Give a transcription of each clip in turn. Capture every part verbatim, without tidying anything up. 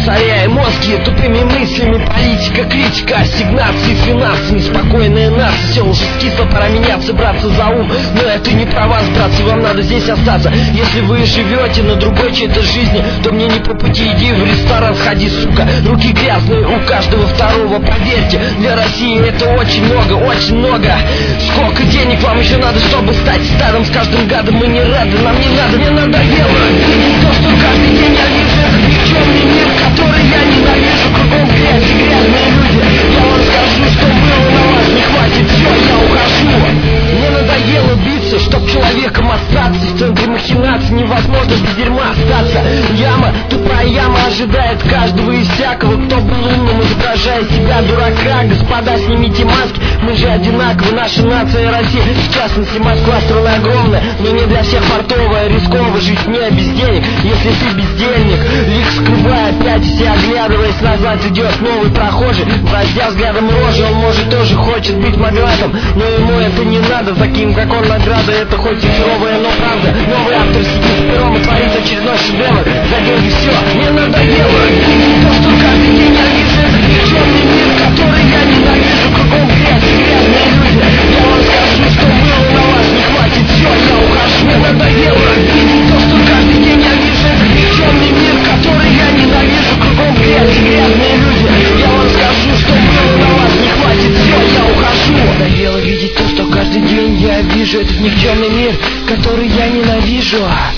засоряя мозги тупыми мыслями. Политика, критика, ассигнации, финансы, неспокойная нас. Все уже скисло, пора меняться, браться за ум. Но это не про вас, братцы, вам надо здесь остаться. Если вы живете на другой чьей-то жизни, то мне не по пути, иди в ресторан, сходи, сука. Руки грязные у каждого второго, поверьте, для России это очень много, очень много. Сколько денег вам еще надо, чтобы стать стадом? С каждым гадом мы не рады, нам не надо. Мне надоело видеть то, что каждый день я вижу. Этот никчемный мир, который я ненавижу. Кругом грязь и грязные люди. Я вам скажу, что было на вас не хватит, все, я ухожу. Мне надоело биться, чтоб человеком остаться. В центре махинаций невозможно без дерьма остаться. Яма, тупая яма ожидает каждого и всякого, кто был умным, изображая себя дурака. Господа, снимите маски, мы же одинаковы, наша нация Россия. В частности, Москва страна огромная, но не для всех портовая. Рисково жить не без денег, если ты бездельник. Лик скрывая, опять все оглядываясь назад, идет новый прохожий, бороздя взглядом рожи. Он может тоже хочет быть магнатом, но ему это не надо. Таким как он награда, это хоть и херовая, но правда. Новый автор сидит с пером и творит очередной шедевр. За деньги все, мне надоело видеть то, что каждый день я вижу. Этот никчемный мир, который я ненавижу. Кругом грязь и грязные люди. Я вам скажу, что было на вас не хватит, все, я ухожу. Мне надоело видеть то, что каждый день я вижу. Этот никчемный мир, который я ненавижу. Кругом грязь и грязные люди. Я вам скажу, что было на вас не хватит, все, я ухожу. Надоело видеть то, что каждый день я вижу. Этот никчемный мир, который я ненавижу.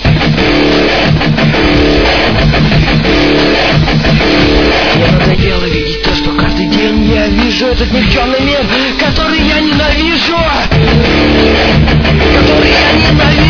Мне надоело видеть то, что каждый день я вижу. Этот никчемный мир, который я ненавижу. Который я ненавижу.